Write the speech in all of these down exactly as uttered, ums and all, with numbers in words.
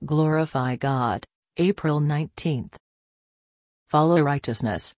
Glorify God, April nineteenth. Follow righteousness.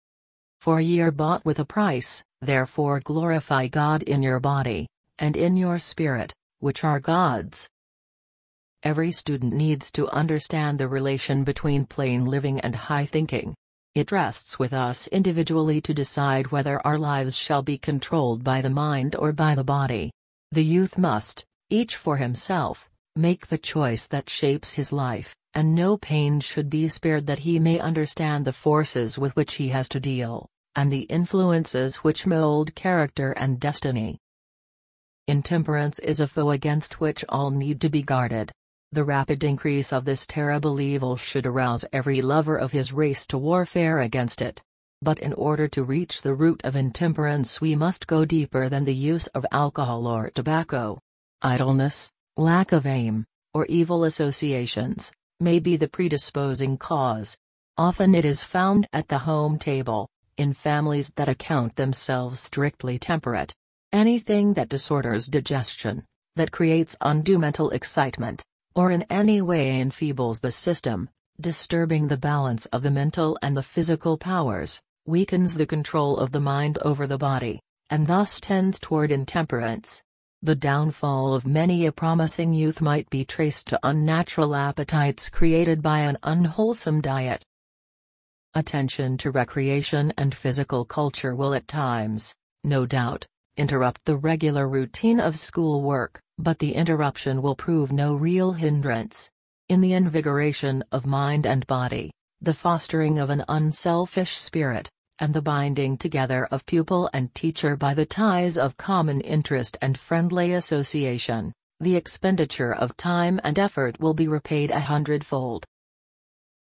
For ye are bought with a price, therefore glorify God in your body, and in your spirit, which are God's. Every student needs to understand the relation between plain living and high thinking. It rests with us individually to decide whether our lives shall be controlled by the mind or by the body. The youth must, each for himself, make the choice that shapes his life, and no pain should be spared that he may understand the forces with which he has to deal, and the influences which mold character and destiny. Intemperance is a foe against which all need to be guarded. The rapid increase of this terrible evil should arouse every lover of his race to warfare against it. But in order to reach the root of intemperance we must go deeper than the use of alcohol or tobacco. Idleness, lack of aim, or evil associations, may be the predisposing cause. Often it is found at the home table, in families that account themselves strictly temperate. Anything that disorders digestion, that creates undue mental excitement, or in any way enfeebles the system, disturbing the balance of the mental and the physical powers, weakens the control of the mind over the body, and thus tends toward intemperance. The downfall of many a promising youth might be traced to unnatural appetites created by an unwholesome diet. Attention to recreation and physical culture will at times, no doubt, interrupt the regular routine of school work, but the interruption will prove no real hindrance. In the invigoration of mind and body, the fostering of an unselfish spirit, and the binding together of pupil and teacher by the ties of common interest and friendly association, the expenditure of time and effort will be repaid a hundredfold.